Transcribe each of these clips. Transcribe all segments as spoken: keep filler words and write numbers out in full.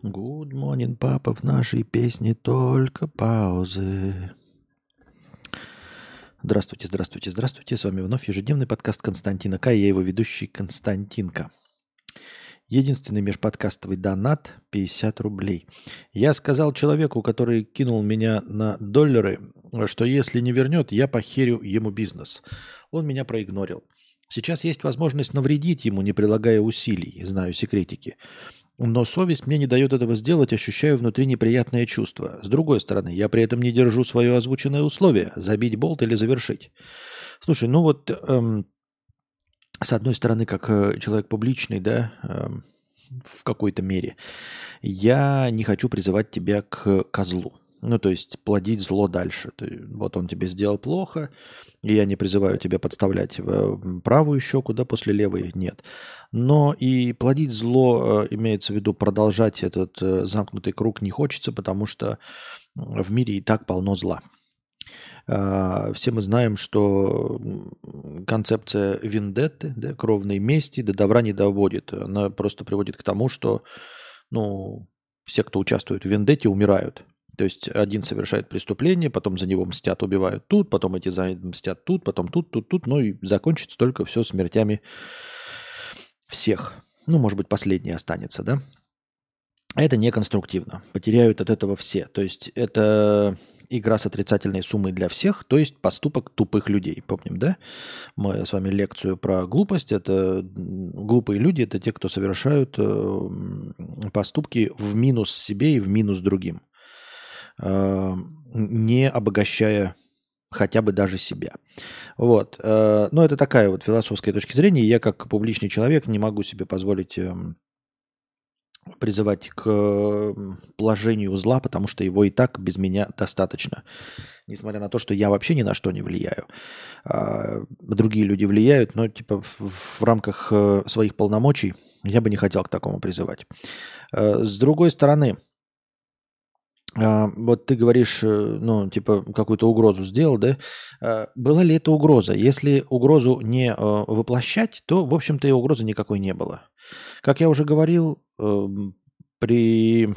Good morning, папа, в нашей песне только паузы. Здравствуйте, здравствуйте, здравствуйте. С вами вновь ежедневный подкаст Константина К. Я его ведущий Константинка. Единственный межподкастовый донат пятьдесят рублей. Я сказал человеку, который кинул меня на доллары, что если не вернет, я похерю ему бизнес. Он меня проигнорил. Сейчас есть возможность навредить ему, не прилагая усилий. Знаю секретики. Но совесть мне не дает этого сделать, ощущаю внутри неприятное чувство. С другой стороны, я при этом не держу свое озвученное условие – забить болт или завершить. Слушай, ну вот эм, с одной стороны, как э, человек публичный, да, эм, в какой-то мере, я не хочу призывать тебя к козлу. Ну, то есть плодить зло дальше. Ты, вот он тебе сделал плохо, и я не призываю тебя подставлять э, правую щеку, да, после левой, нет. Но и плодить зло, э, имеется в виду продолжать этот э, замкнутый круг не хочется, потому что в мире и так полно зла. А, Все мы знаем, что м, концепция вендетты, да, кровной мести до добра не доводит. Она просто приводит к тому, что ну, все, кто участвует в вендетте, умирают. То есть один совершает преступление, потом за него мстят, убивают тут, потом эти за мстят тут, потом тут, тут, тут, ну и закончится только все смертями всех. Ну, может быть, последний останется, да? Это неконструктивно. Потеряют от этого все. То есть это игра с отрицательной суммой для всех, то есть поступок тупых людей. Помним, да? Мы с вами лекцию про глупость. Это м, глупые люди, это те, кто совершают э, м, поступки в минус себе и в минус другим, э, не обогащая хотя бы даже себя. Вот. э, Но это такая вот философская точка зрения. Я как публичный человек не могу себе позволить эм, призывать к м, положению зла, потому что его и так без меня достаточно. Несмотря на то, что я вообще ни на что не влияю. А, другие люди влияют, но типа в, в рамках э, своих полномочий я бы не хотел к такому призывать. Э, С другой стороны, а, вот ты говоришь, э, ну, типа, какую-то угрозу сделал, да? А, Была ли это угроза? Если угрозу не э, воплощать, то, в общем-то, и угрозы никакой не было. Как я уже говорил, эм, при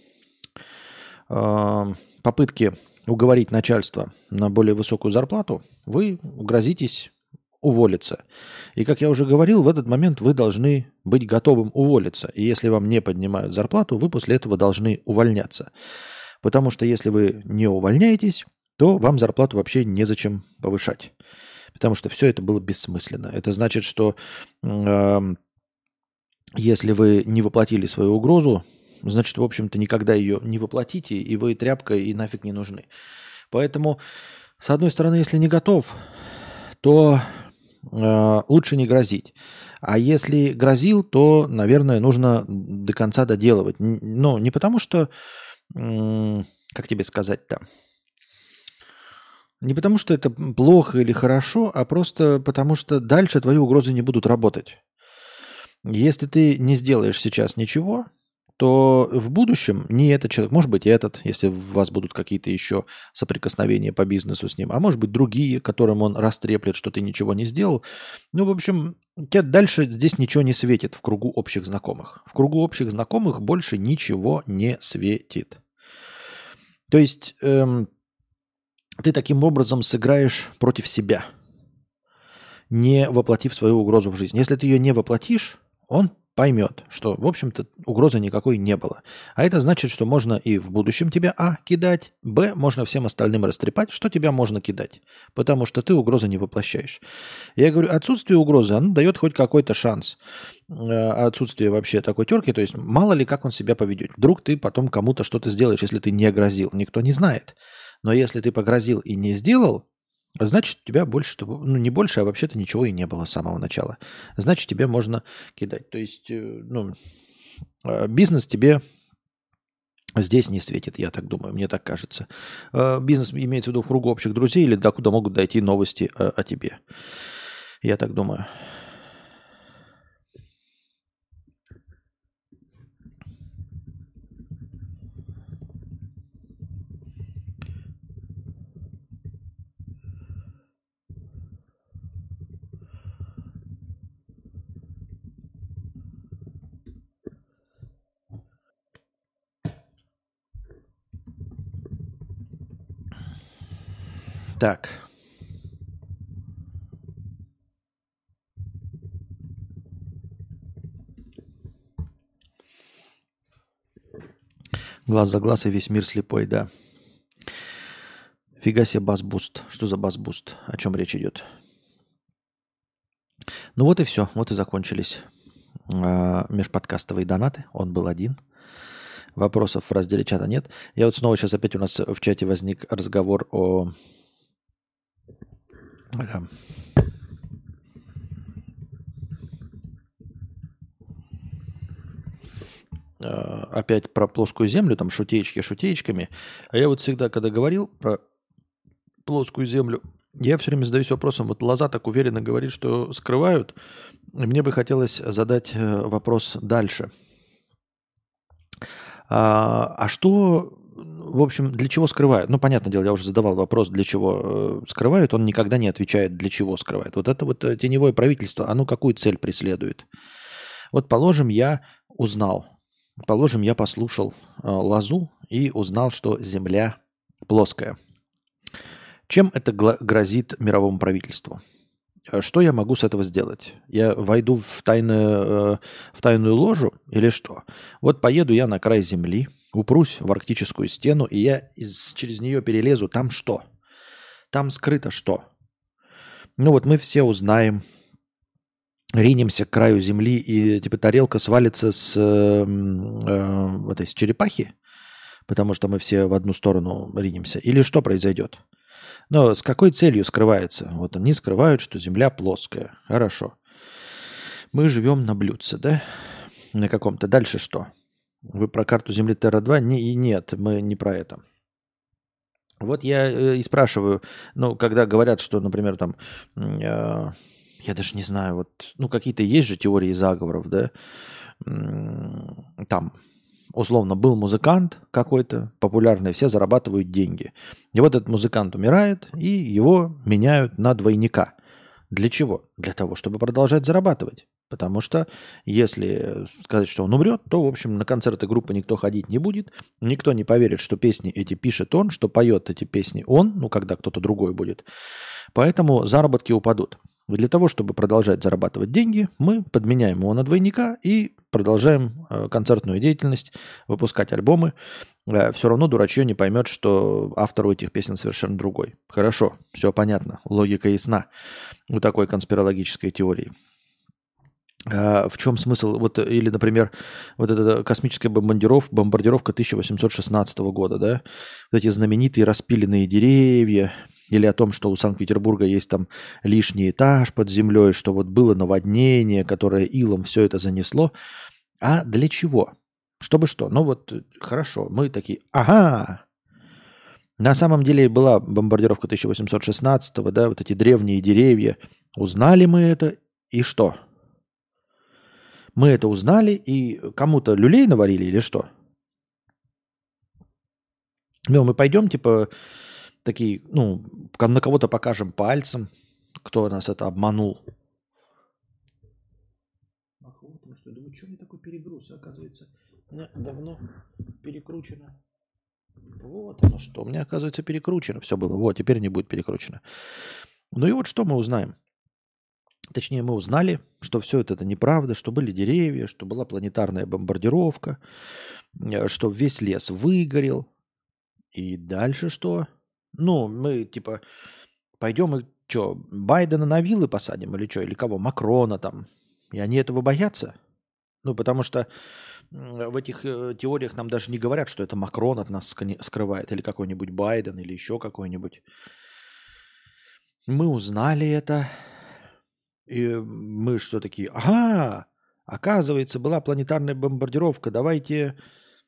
э, попытке уговорить начальство на более высокую зарплату, вы грозитесь уволиться. И, как я уже говорил, в этот момент вы должны быть готовым уволиться. И если вам не поднимают зарплату, вы после этого должны увольняться. Потому что если вы не увольняетесь, то вам зарплату вообще незачем повышать. Потому что все это было бессмысленно. Это значит, что э, если вы не воплотили свою угрозу, значит, в общем-то, никогда ее не воплотите, и вы тряпка, и нафиг не нужны. Поэтому, с одной стороны, если не готов, то э, лучше не грозить. А если грозил, то, наверное, нужно до конца доделывать. Н- Ну, не потому что, м, как тебе сказать-то, не потому что это плохо или хорошо, а просто потому что дальше твои угрозы не будут работать. Если ты не сделаешь сейчас ничего, то в будущем не этот человек, может быть этот, если у вас будут какие-то еще соприкосновения по бизнесу с ним, а может быть другие, которым он растреплет, что ты ничего не сделал. Ну, в общем, тебе дальше здесь ничего не светит в кругу общих знакомых. В кругу общих знакомых больше ничего не светит. То есть эм, ты таким образом сыграешь против себя, не воплотив свою угрозу в жизнь. Если ты ее не воплотишь, он поймет, что, в общем-то, угрозы никакой не было. А это значит, что можно и в будущем тебя, а, кидать, б, можно всем остальным растрепать, что тебя можно кидать, потому что ты угрозы не воплощаешь. Я говорю, отсутствие угрозы, оно дает хоть какой-то шанс. Э, Отсутствие вообще такой терки, то есть мало ли как он себя поведет. Вдруг ты потом кому-то что-то сделаешь, если ты не грозил, никто не знает. Но если ты погрозил и не сделал, значит, у тебя больше, того- ну не больше, а вообще-то ничего и не было с самого начала. Значит, тебе можно кидать. То есть, э, ну, э, бизнес тебе здесь не светит, я так думаю, мне так кажется. Э, Бизнес имеется в виду в кругу общих друзей или докуда могут дойти новости э, о тебе. Я так думаю. Так. Глаз за глаз и весь мир слепой, да. Фига себе бас-буст. Что за бас-буст? О чем речь идет? Ну вот и все. Вот и закончились э, межподкастовые донаты. Он был один. Вопросов в разделе чата нет. Я вот снова сейчас опять у нас в чате возник разговор о... Опять про плоскую землю, там шутеечки шутеечками. А я вот всегда, когда говорил про плоскую землю, я все время задаюсь вопросом, вот Лоза так уверенно говорит, что скрывают. Мне бы хотелось задать вопрос дальше. А, а что, в общем, для чего скрывают? Ну, понятное дело, я уже задавал вопрос, для чего э, скрывают. Он никогда не отвечает, для чего скрывают. Вот это вот теневое правительство, оно какую цель преследует? Вот, положим, я узнал, положим, я послушал э, Лозу и узнал, что Земля плоская. Чем это грозит мировому правительству? Что я могу с этого сделать? Я войду в, тайную, в тайную ложу или что? Вот поеду я на край земли, упрусь в арктическую стену, и я из, через нее перелезу. Там что? Там скрыто что? Ну вот мы все узнаем, ринемся к краю земли, и типа тарелка свалится с, э, э, этой, с черепахи, потому что мы все в одну сторону ринемся. Или что произойдет? Но с какой целью скрывается? Вот они скрывают, что Земля плоская. Хорошо. Мы живем на блюдце, да? На каком-то. Дальше что? Вы про карту Земли Терра два? Не, и нет, мы не про это. Вот я э, и спрашиваю, ну, когда говорят, что, например, там, э, я даже не знаю, вот, ну, какие-то есть же теории заговоров, да? Там, условно, был музыкант какой-то популярный, все зарабатывают деньги. И вот этот музыкант умирает, и его меняют на двойника. Для чего? Для того, чтобы продолжать зарабатывать. Потому что если сказать, что он умрет, то, в общем, на концерты группы никто ходить не будет. Никто не поверит, что песни эти пишет он, что поет эти песни он, ну, когда кто-то другой будет. Поэтому заработки упадут. И для того, чтобы продолжать зарабатывать деньги, мы подменяем его на двойника и продолжаем э, концертную деятельность, выпускать альбомы. Э, все равно дурачье не поймет, что автор у этих песен совершенно другой. Хорошо, все понятно, логика ясна у такой конспирологической теории. А в чем смысл? Вот, или, например, вот эта космическая бомбардировка, бомбардировка тысяча восемьсот шестнадцатого года, да? Вот эти знаменитые распиленные деревья, или о том, что у Санкт-Петербурга есть там лишний этаж под землей, что вот было наводнение, которое илом все это занесло. А для чего? Чтобы что? Ну вот хорошо, мы такие, ага, на самом деле была бомбардировка тысяча восемьсот шестнадцатого, да, вот эти древние деревья. Узнали мы это, и что? Мы это узнали, и кому-то люлей наварили или что? Ну, мы пойдем, типа, такие, ну, на кого-то покажем пальцем, кто нас это обманул. Ах, вот, ну что, думаю, что мне такой перегруз, оказывается, у меня давно перекручено. Вот оно что, у меня, оказывается, перекручено все было. Вот, теперь не будет перекручено. Ну и вот что мы узнаем. Точнее, мы узнали, что все это, это неправда, что были деревья, что была планетарная бомбардировка, что весь лес выгорел. И дальше что? Ну, мы типа пойдем и что, Байдена на вилы посадим или что? Или кого? Макрона там. И они этого боятся? Ну, потому что в этих э, теориях нам даже не говорят, что это Макрон от нас скрывает, или какой-нибудь Байден, или еще какой-нибудь. Мы узнали это, и мы что такие? Ага, оказывается, была планетарная бомбардировка, давайте,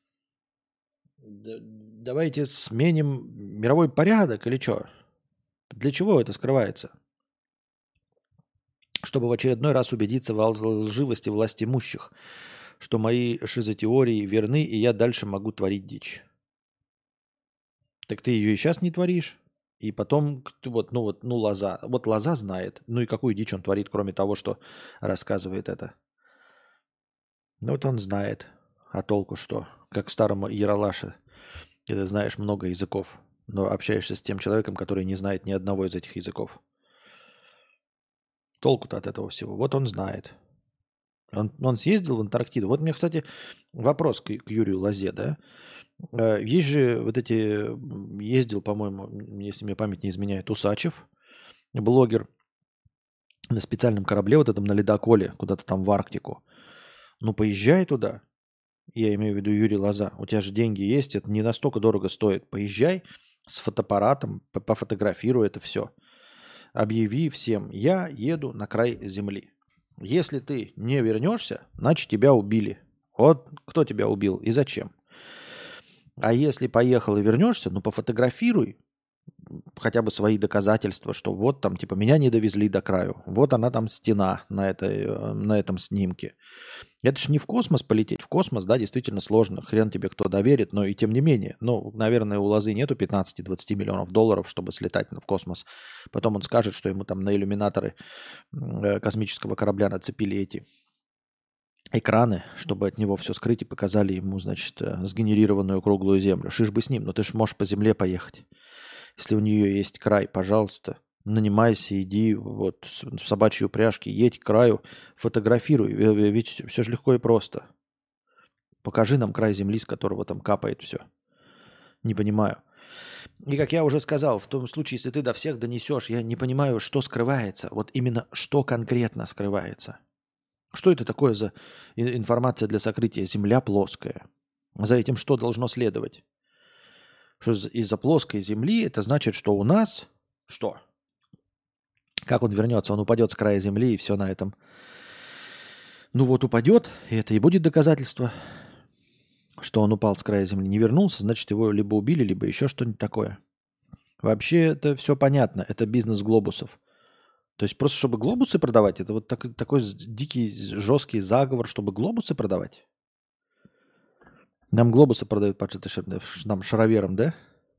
давайте сменим мировой порядок или что? Для чего это скрывается? Чтобы в очередной раз убедиться в лживости власть имущих, что мои шизотеории верны, и я дальше могу творить дичь. Так ты ее и сейчас не творишь. И потом, вот, ну вот, ну Лоза. Вот Лоза знает. Ну и какую дичь он творит, кроме того, что рассказывает это. Ну вот он знает. А толку что? Как в старом Яралаше. Ты знаешь много языков. но общаешься с тем человеком, который не знает ни одного из этих языков. Толку-то от этого всего. Вот он знает. Он, он съездил в Антарктиду. Вот у меня, кстати, вопрос к, к Юрию Лозе, да? Э, Есть же вот эти... м, Ездил, по-моему, м, если мне память не изменяет, Усачев, блогер, на специальном корабле, вот этом на ледоколе, куда-то там в Арктику. Ну, поезжай туда. Я имею в виду Юрий Лоза. У тебя же деньги есть, это не настолько дорого стоит. Поезжай с фотоаппаратом, по- пофотографируй это все. Объяви всем, я еду на край земли. Если ты не вернешься, значит тебя убили. Вот кто тебя убил и зачем. А если поехал и вернешься, ну пофотографируй хотя бы свои доказательства, что вот там типа меня не довезли до краю. Вот она там стена на, этой, э, на этом снимке. Это ж не в космос полететь. В космос, да, действительно сложно. Хрен тебе кто доверит, но и тем не менее. Ну, наверное, у Лозы нету пятнадцать-двадцать миллионов долларов, чтобы слетать в космос. Потом он скажет, что ему там на иллюминаторы м, э, космического корабля нацепили эти экраны, чтобы от него все скрыть и показали ему, значит, э, сгенерированную круглую землю. Шиш бы с ним, но ты ж можешь по земле поехать. Если у нее есть край, пожалуйста, нанимайся, иди вот с- в собачьи упряжки, едь к краю, фотографируй. Ве- ве- Ведь все же легко и просто. Покажи нам край земли, с которого там капает все. Не понимаю. И как я уже сказал, в том случае, если ты до всех донесешь, я не понимаю, что скрывается. Вот именно что конкретно скрывается. Что это такое за и- информация для сокрытия? Земля плоская. За этим что должно следовать? Что из- из-за плоской земли это значит, что у нас что? Как он вернется? Он упадет с края земли и все на этом. Ну вот упадет, и это и будет доказательство, что он упал с края земли. Не вернулся, значит его либо убили, либо еще что-нибудь такое. Вообще это все понятно. Это бизнес глобусов. То есть просто чтобы глобусы продавать, это вот так- такой з- дикий, жесткий заговор, чтобы глобусы продавать. Нам глобусы продают под это ш- нам шароверам, да?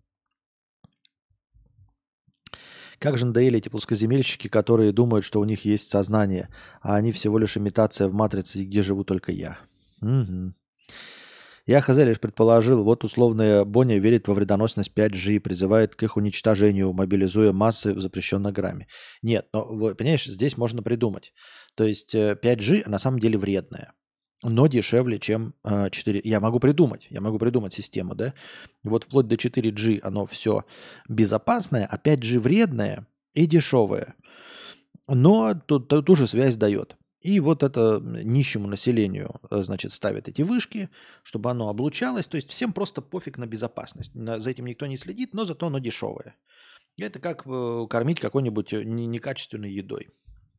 Как же надоели эти плоскоземельщики, которые думают, что у них есть сознание, а они всего лишь имитация в матрице, где живу только я. Мгм. Я хз лишь предположил, вот условная Боня верит во вредоносность пять джи и призывает к их уничтожению, мобилизуя массы в запрещенной грамме. Нет, но, вы- понимаешь, здесь можно придумать. То есть э, пять джи на самом деле вредная, но дешевле, чем э, четыре. Я могу придумать, я могу придумать систему, да? Вот вплоть до четыре джи оно все безопасное, а пять джи вредное и дешевое. Но тут, ту ту же связь дает. И вот это нищему населению, э, значит, ставят эти вышки, чтобы оно облучалось. То есть всем просто пофиг на безопасность. На- за этим никто не следит, но зато оно дешевое. Это как э, кормить какой-нибудь э, не- некачественной едой.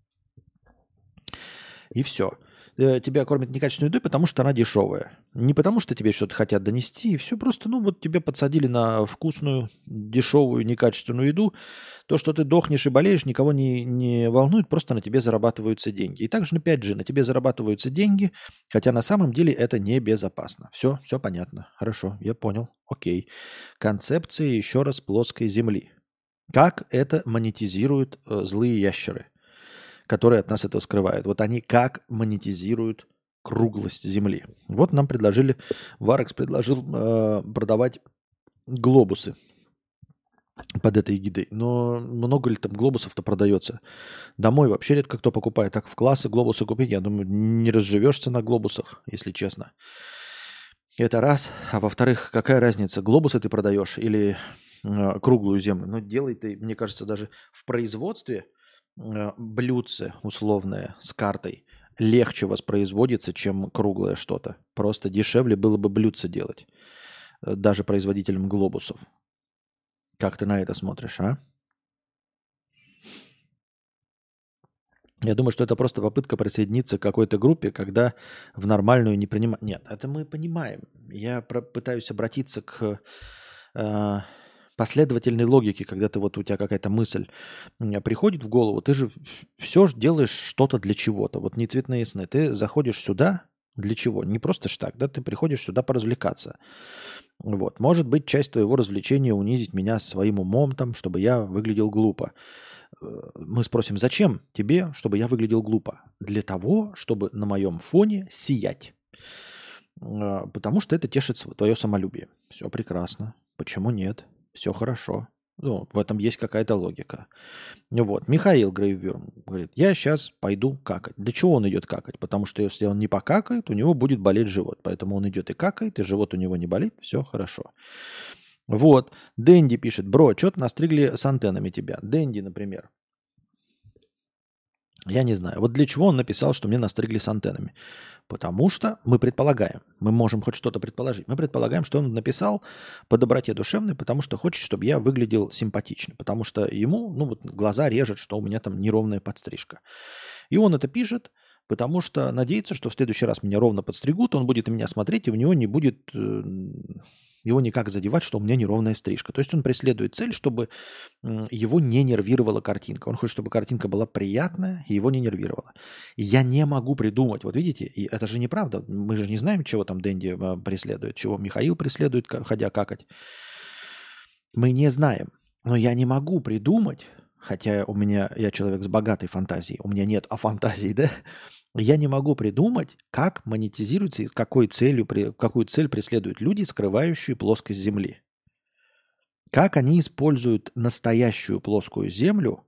И все. Тебя кормят некачественной едой, потому что она дешевая. Не потому что тебе что-то хотят донести. И все просто, ну вот тебе подсадили на вкусную, дешевую, некачественную еду. То, что ты дохнешь и болеешь, никого не, не волнует, просто на тебе зарабатываются деньги. И также на пять джи на тебе зарабатываются деньги, хотя на самом деле это небезопасно. Все, все понятно. Хорошо, я понял. Окей. Концепция еще раз плоской земли. Как это монетизируют э, злые ящеры, которые от нас это скрывают? Вот они как монетизируют круглость Земли. Вот нам предложили, Варекс предложил э, продавать глобусы под этой эгидой. Но много ли там глобусов-то продается? Домой вообще редко кто покупает. Так в классы глобусы купить, я думаю, не разживешься на глобусах, если честно. Это раз. А во-вторых, какая разница, глобусы ты продаешь или э, круглую землю? Ну, делай ты, мне кажется, даже в производстве э, блюдце условное с картой легче воспроизводится, чем круглое что-то. Просто дешевле было бы блюдце делать, э, даже производителям глобусов. Как ты на это смотришь, а? Я думаю, что это просто попытка присоединиться к какой-то группе, когда в нормальную не принимают. Нет, это мы понимаем. Я про- пытаюсь обратиться к э, последовательной логике, когда ты вот у тебя какая-то мысль м, приходит в голову, ты же все делаешь что-то для чего-то. Вот не цветные сны. Ты заходишь сюда для чего? Не просто ж так, да? Ты приходишь сюда поразвлекаться. Вот. Может быть, часть твоего развлечения унизить меня своим умом, там, чтобы я выглядел глупо. Э, Мы спросим, зачем тебе, чтобы я выглядел глупо? Для того, чтобы на моем фоне сиять. Э, Потому что это тешит твое самолюбие. Все прекрасно. Почему нет? все хорошо. Ну, в этом есть какая-то логика. Ну вот, Михаил Грейвюрм говорит, я сейчас пойду какать. Для чего он идет какать? Потому что если он не покакает, у него будет болеть живот. Поэтому он идет и какает, и живот у него не болит, все хорошо. Вот, Дэнди пишет, бро, что-то настригли с антеннами тебя. Дэнди, например. Я не знаю. Вот для чего он написал, что мне настригли с антеннами? Потому что мы предполагаем, мы можем хоть что-то предположить. Мы предполагаем, что он написал по доброте душевной, потому что хочет, чтобы я выглядел симпатично. Потому что ему, ну вот глаза режет, что у меня там неровная подстрижка. И он это пишет, потому что надеется, что в следующий раз меня ровно подстригут, он будет на меня смотреть, и у него не будет э, его никак задевать, что у меня неровная стрижка. То есть он преследует цель, чтобы м, его не нервировала картинка. Он хочет, чтобы картинка была приятная и его не нервировала. И я не могу придумать. Вот видите, и это же неправда. Мы же не знаем, чего там Дэнди а, преследует, чего Михаил преследует, ка- ходя какать. Мы не знаем. Но я не могу придумать, хотя у меня, я человек с богатой фантазией, у меня нет а фантазии, да? Я не могу придумать, как монетизируется и с какой целью, при- какую цель преследуют люди, скрывающие плоскость Земли. Как они используют настоящую плоскую Землю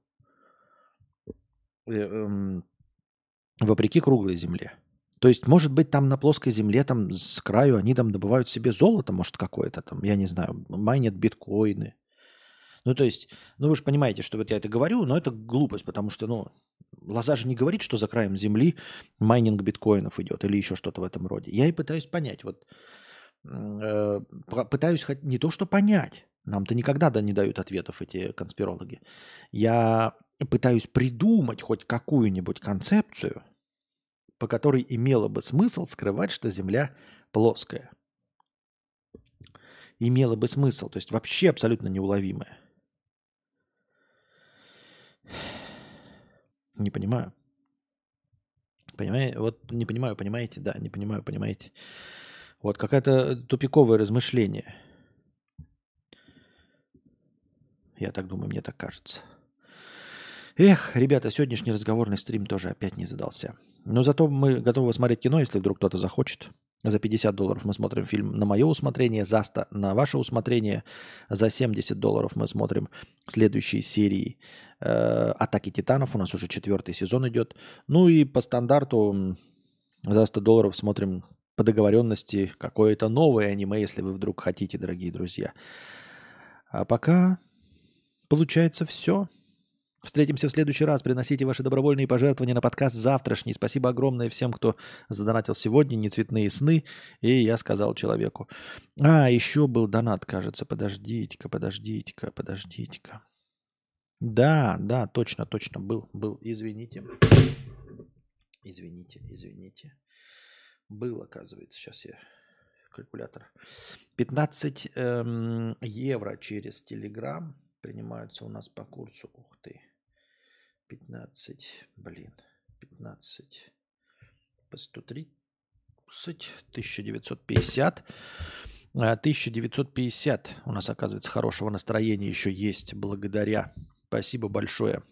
э, эм, вопреки круглой Земле. То есть, может быть, там на плоской Земле, там с краю они там добывают себе золото, может, какое-то там, я не знаю, майнят биткоины. Ну, то есть, ну, вы же понимаете, что вот я это говорю, но это глупость, потому что, ну, Лоза же не говорит, что за краем Земли майнинг биткоинов идет или еще что-то в этом роде. Я и пытаюсь понять, вот э, пытаюсь хоть не то, что понять, нам-то никогда да не дают ответов эти конспирологи. Я пытаюсь придумать хоть какую-нибудь концепцию, по которой имело бы смысл скрывать, что Земля плоская. Имело бы смысл, то есть вообще абсолютно неуловимая. Не понимаю. Понимаете? Вот не понимаю, понимаете? Да, не понимаю, понимаете? Вот какое-то тупиковое размышление. Я так думаю, мне так кажется. Эх, ребята, сегодняшний разговорный стрим тоже опять не задался. Но зато мы готовы смотреть кино, если вдруг кто-то захочет. За пятьдесят долларов мы смотрим фильм на мое усмотрение, за сто на ваше усмотрение. За семьдесят долларов мы смотрим следующие серии э, «Атаки титанов». У нас уже четвертый сезон идет. Ну и по стандарту м, за сто долларов смотрим по договоренности какое-то новое аниме, если вы вдруг хотите, дорогие друзья. А пока получается все. Встретимся в следующий раз. Приносите ваши добровольные пожертвования на подкаст завтрашний. Спасибо огромное всем, кто задонатил сегодня. Не цветные сны. И я сказал человеку. А, еще был донат, кажется. Подождите-ка, подождите-ка, подождите-ка. Да, да, точно, точно был, был. Извините. Извините, извините. Был, оказывается. Сейчас я калькулятор. пятнадцать эм, евро через Телеграм принимаются у нас по курсу. Ух ты. пятнадцать, блин, пятнадцать по сто тридцать, тысяча девятьсот пятьдесят. А, тысяча девятьсот пятьдесят у нас, оказывается, хорошего настроения еще есть благодаря. Спасибо большое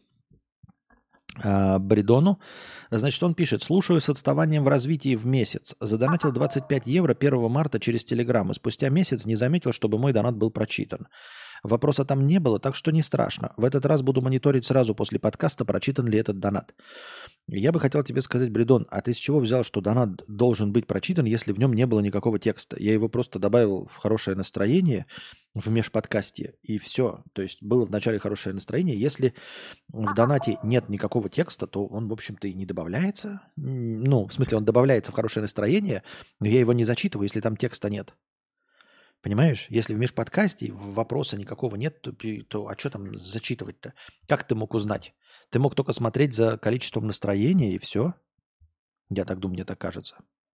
а, Бридону. Значит, он пишет, слушаю с отставанием в развитии в месяц. Задонатил двадцать пять евро первого марта через Телеграм. И спустя месяц не заметил, чтобы мой донат был прочитан. Вопроса там не было, так что не страшно. В этот раз буду мониторить сразу после подкаста, прочитан ли этот донат. Я бы хотел тебе сказать, Бридон, а ты с чего взял, что донат должен быть прочитан, если в нем не было никакого текста? Я его просто добавил в хорошее настроение в межподкасте, и все. То есть было вначале хорошее настроение. Если в донате нет никакого текста, то он, в общем-то, и не добавляется. М, Ну, в смысле, он добавляется в хорошее настроение, но я его не зачитываю, если там текста нет. Понимаешь? Если в межподкасте вопроса никакого нет, то, пи- то а что там зачитывать-то? Как ты мог узнать? Ты мог только смотреть за количеством настроения и все. Я так думаю, мне так кажется.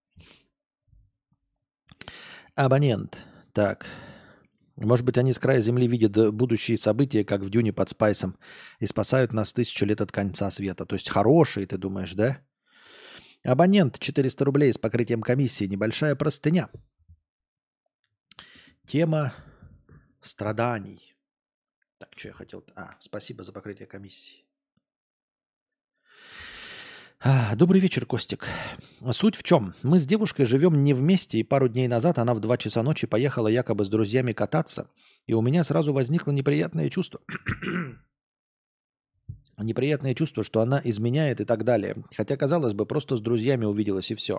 Абонент. Так. Может быть, они с края земли видят э, будущие события, как в Дюне под Спайсом, и спасают нас тысячу лет от конца света. То есть хорошие, ты думаешь, да? Абонент четыреста рублей с покрытием комиссии. Небольшая простыня. Тема страданий. Так, что я хотел? А, спасибо за покрытие комиссии. А, Добрый вечер, Костик. Суть в чем? Мы с девушкой живем не вместе, и пару дней назад она в два часа ночи поехала якобы с друзьями кататься, и у меня сразу возникло неприятное чувство. Неприятное чувство, что она изменяет и так далее. Хотя, казалось бы, просто с друзьями увиделась и все.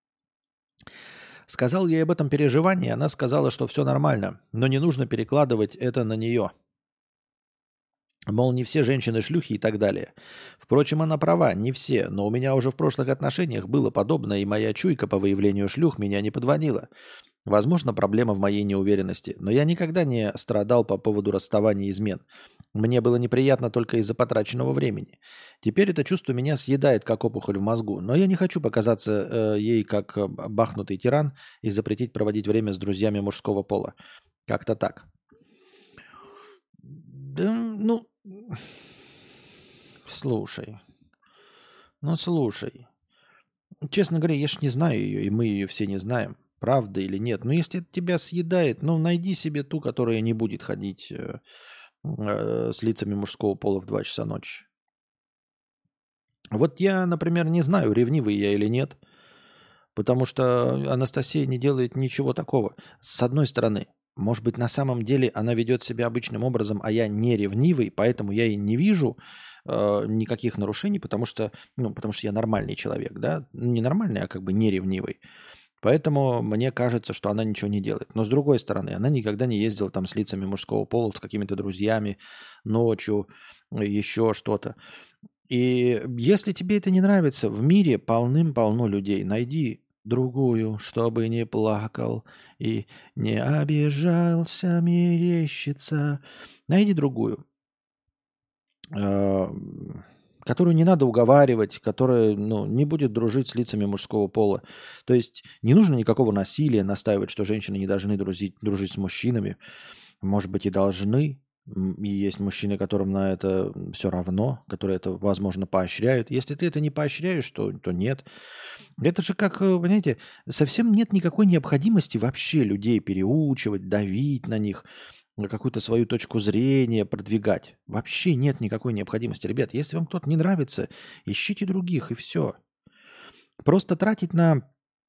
Сказал ей об этом переживании, она сказала, что все нормально, но не нужно перекладывать это на нее. Мол, не все женщины шлюхи и так далее. Впрочем, она права, не все, но у меня уже в прошлых отношениях было подобное, и моя чуйка по выявлению шлюх меня не подводила. Возможно, проблема в моей неуверенности, но я никогда не страдал по поводу расставания и измен. Мне было неприятно только из-за потраченного времени. Теперь это чувство меня съедает, как опухоль в мозгу, но я не хочу показаться э, ей как э, бахнутый тиран и запретить проводить время с друзьями мужского пола. Как-то так. Да, ну, слушай, ну слушай. Честно говоря, я ж не знаю ее, и мы ее все не знаем, правда или нет. Но если это тебя съедает, ну найди себе ту, которая не будет ходить э, э, с лицами мужского пола в два часа ночи. Вот я, например, не знаю, ревнивый я или нет, потому что Анастасия не делает ничего такого. С одной стороны, может быть, на самом деле она ведет себя обычным образом, а я не ревнивый, поэтому я и не вижу э, никаких нарушений, потому что, ну, потому что я нормальный человек, да, не нормальный, а как бы не ревнивый. Поэтому мне кажется, что она ничего не делает. Но с другой стороны, она никогда не ездила там с лицами мужского пола, с какими-то друзьями ночью, еще что-то. И если тебе это не нравится, в мире полным-полно людей. Найди другую, чтобы не плакал и не обижался, мерещится. Найди другую, э, которую не надо уговаривать, которая ну, не будет дружить с лицами мужского пола. То есть не нужно никакого насилия настаивать, что женщины не должны дружить, дружить с мужчинами. Может быть, и должны. М, И есть мужчины, которым на это все равно, которые это, возможно, поощряют. Если ты это не поощряешь, то, то нет. Это же как, э, понимаете, совсем нет никакой необходимости вообще людей переучивать, давить на них, на какую-то свою точку зрения продвигать. Вообще нет никакой необходимости. Ребят, если вам кто-то не нравится, ищите других, и все. Просто тратить на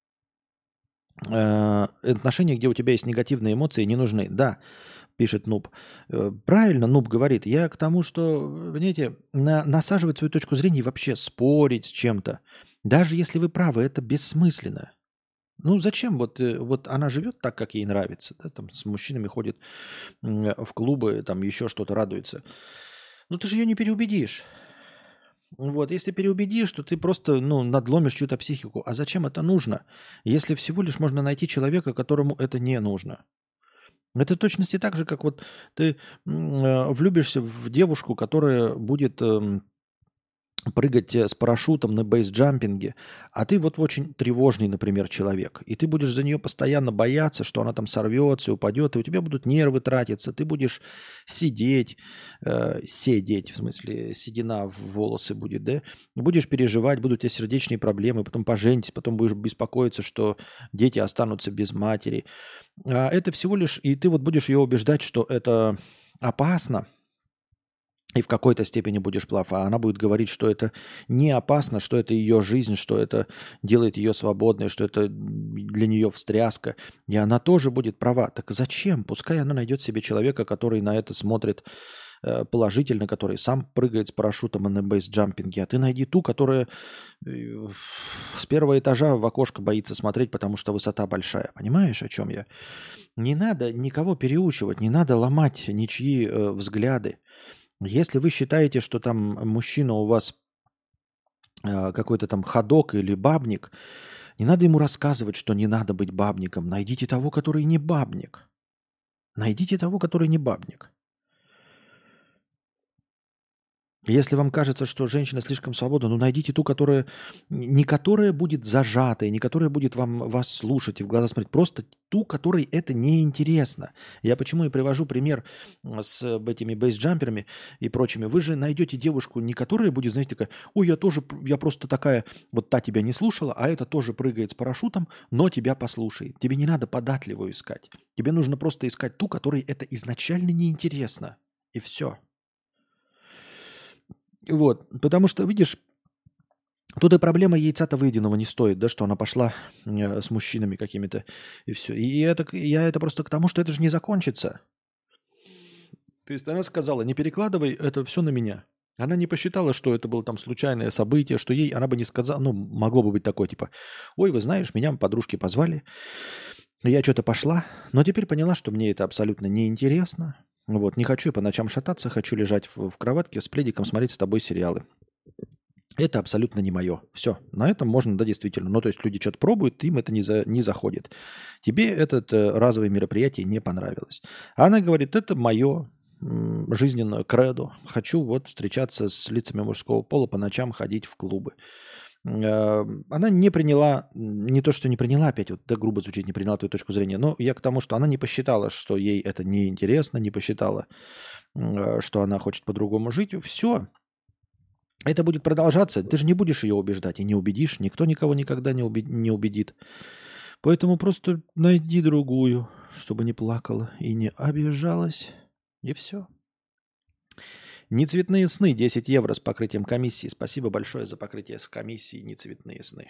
э, отношения, где у тебя есть негативные эмоции, не нужны. Да, пишет Нуб. Э, Правильно Нуб говорит. Я к тому, что, понимаете, на- насаживать свою точку зрения и вообще спорить с чем-то, даже если вы правы, это бессмысленно. Ну зачем? Вот, э, вот она живет так, как ей нравится. Да, там с мужчинами ходит м, в клубы, там еще что-то радуется. Ну ты же ее не переубедишь. Вот, если переубедишь, то ты просто ну, надломишь чью-то психику. А зачем это нужно, если всего лишь можно найти человека, которому это не нужно? Это в точности так же, как вот ты м, э, влюбишься в девушку, которая будет эм, прыгать э, с парашютом на бейсджампинге, а ты вот очень тревожный, например, человек, и ты будешь за нее постоянно бояться, что она там сорвется, упадет, и у тебя будут нервы тратиться, ты будешь сидеть, э, сидеть, в смысле седина в волосы будет, да, будешь переживать, будут у тебя сердечные проблемы, потом поженитесь, потом будешь беспокоиться, что дети останутся без матери. А это всего лишь, и ты вот будешь ее убеждать, что это опасно, и в какой-то степени будешь прав, а она будет говорить, что это не опасно, что это ее жизнь, что это делает ее свободной, что это для нее встряска, и она тоже будет права. Так зачем? Пускай она найдет себе человека, который на это смотрит э, положительно, который сам прыгает с парашютом на бейсджампинге, а ты найди ту, которая э, с первого этажа в окошко боится смотреть, потому что высота большая. Понимаешь, о чем я? Не надо никого переучивать, не надо ломать ничьи э, взгляды. Если вы считаете, что там мужчина у вас э, какой-то там ходок или бабник, не надо ему рассказывать, что не надо быть бабником. Найдите того, который не бабник. Найдите того, который не бабник. Если вам кажется, что женщина слишком свободна, ну найдите ту, которая не которая будет зажатой, не которая будет вам, вас слушать и в глаза смотреть, просто ту, которой это неинтересно. Я почему и привожу пример м, с э, этими бейсджамперами и прочими. Вы же найдете девушку, не которая будет, знаете, такая, ой, я тоже, п- я просто такая, вот та тебя не слушала, а эта тоже прыгает с парашютом, но тебя послушает. Тебе не надо податливую искать. Тебе нужно просто искать ту, которой это изначально неинтересно. И все. Вот, потому что, видишь, Тут и проблема яйца-то выеденного не стоит, да, что она пошла э, с мужчинами какими-то и все. И это, к- я это просто к тому, что это же не закончится. То есть она сказала, не перекладывай это все на меня. Она не посчитала, что это было там случайное событие, что ей, она бы не сказала, ну, могло бы быть такое, типа, ой, вы знаешь, меня подружки позвали, я что-то пошла, но теперь поняла, что мне это абсолютно неинтересно. Вот, не хочу я по ночам шататься, хочу лежать в, в кроватке с пледиком, смотреть с тобой сериалы. Это абсолютно не мое. Все, на этом можно, да, действительно. Ну, то есть люди что-то пробуют, им это не, за, не заходит. Тебе это э, разовое мероприятие не понравилось. А она говорит, это мое жизненное кредо. Хочу вот встречаться с лицами мужского пола, по ночам ходить в клубы. Э, Она не приняла, не то, что не приняла опять, вот, да, грубо звучит, не приняла твою точку зрения, но я к тому, что она не посчитала, что ей это неинтересно, не посчитала, э, что она хочет по-другому жить. Все, это будет продолжаться. Ты же не будешь ее убеждать и не убедишь. Никто никого никогда не, убед- не убедит. Поэтому просто найди другую, чтобы не плакала и не обижалась. И все. Нецветные сны. десять евро с покрытием комиссии. Спасибо большое за покрытие с комиссией нецветные сны.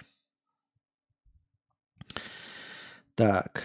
Так.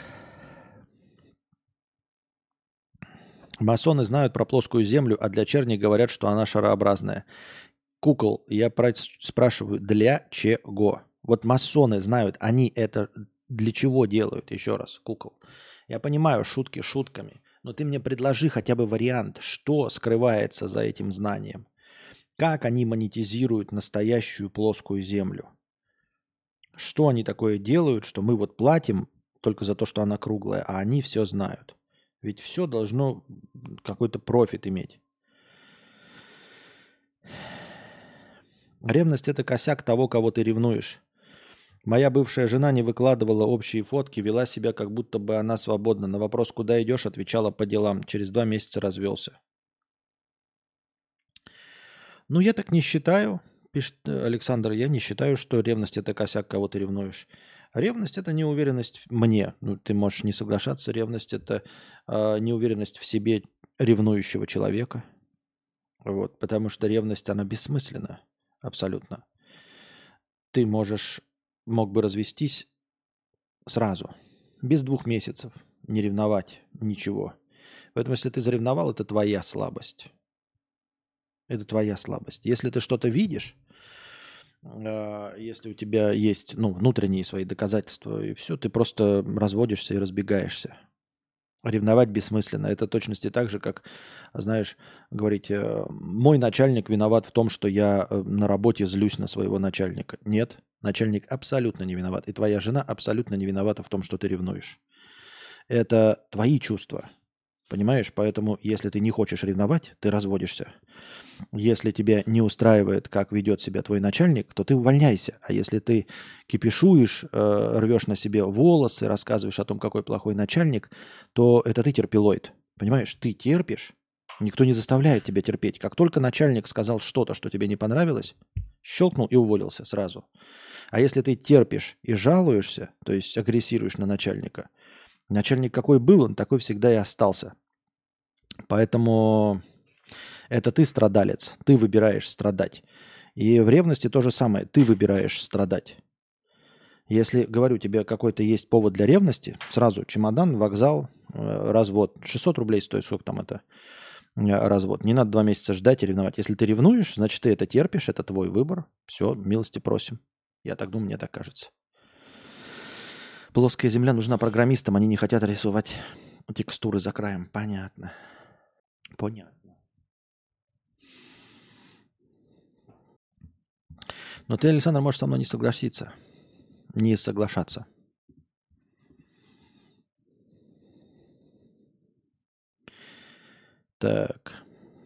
Масоны знают про плоскую землю, а для черни говорят, что она шарообразная. Кукол, я про- спрашиваю, для чего? Вот масоны знают, они это для чего делают? Еще раз, кукол. Я понимаю, шутки шутками, но ты мне предложи хотя бы вариант, что скрывается за этим знанием. Как они монетизируют настоящую плоскую землю? Что они такое делают, что мы вот платим только за то, что она круглая, а они все знают? Ведь все должно какой-то профит иметь. Ревность – это косяк того, кого ты ревнуешь. Моя бывшая жена не выкладывала общие фотки, вела себя, как будто бы она свободна. На вопрос, куда идешь, отвечала по делам. Через два месяца развелся. Ну, я так не считаю, пишет э, Александр. Я не считаю, что ревность – это косяк, кого ты ревнуешь. Ревность – это неуверенность мне. Ну, ты можешь не соглашаться. Ревность – это э, неуверенность в себе ревнующего человека. Вот, потому что ревность, она бессмысленна. Абсолютно. Ты можешь, мог бы развестись сразу, без двух месяцев, не ревновать, ничего. Поэтому, если ты заревновал, это твоя слабость. Это твоя слабость. Если ты что-то видишь, э, если у тебя есть ну, внутренние свои доказательства, и все, ты просто разводишься и разбегаешься. Ревновать бессмысленно. Это точности так же, как, знаешь, говорить, э, мой начальник виноват в том, что я э, на работе злюсь на своего начальника. Нет, начальник абсолютно не виноват. И твоя жена абсолютно не виновата в том, что ты ревнуешь. Это твои чувства. Понимаешь? Поэтому, если ты не хочешь ревновать, ты разводишься. Если тебя не устраивает, как ведет себя твой начальник, то ты увольняйся. А если ты кипишуешь, э, рвешь на себе волосы, рассказываешь о том, какой плохой начальник, то это ты терпилоид. Понимаешь? Ты терпишь. Никто не заставляет тебя терпеть. Как только начальник сказал что-то, что тебе не понравилось, щелкнул и уволился сразу. А если ты терпишь и жалуешься, то есть агрессируешь на начальника, начальник какой был, он такой всегда и остался. Поэтому это ты страдалец, ты выбираешь страдать. И в ревности то же самое, ты выбираешь страдать. Если, говорю, тебе какой-то есть повод для ревности, сразу чемодан, вокзал, э, развод. шестьсот рублей стоит, сколько там это, э, развод. Не надо два месяца ждать и ревновать. Если ты ревнуешь, значит, ты это терпишь, это твой выбор. Все, милости просим. Я так думаю, мне так кажется. Плоская земля нужна программистам, они не хотят рисовать текстуры за краем. Понятно. Понятно. Но ты, Александр, можешь со мной не согласиться. Не соглашаться. Так.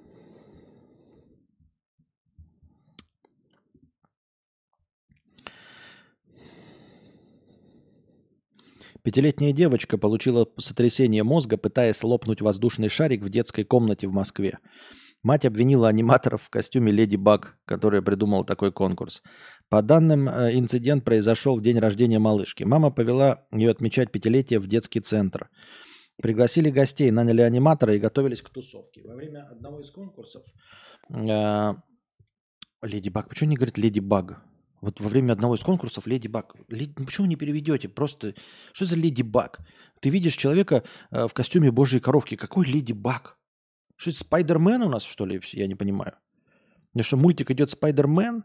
Пятилетняя девочка получила сотрясение мозга, пытаясь лопнуть воздушный шарик в детской комнате в Москве. Мать обвинила аниматоров в костюме Леди Баг, которая придумала такой конкурс. По данным, э, инцидент произошел в день рождения малышки. Мама повела ее отмечать пятилетие в детский центр. Пригласили гостей, наняли аниматора и готовились к тусовке. Во время одного из конкурсов э, Леди Баг, почему не говорит Леди Баг? Вот во время одного из конкурсов Леди Баг. Леди... Ну, почему не переведете? Просто что за Леди Баг? Ты видишь человека э, в костюме Божьей коровки. Какой Леди Баг? Что это, Спайдермен у нас, что ли? Я не понимаю. Ну что, мультик идет Спайдермен?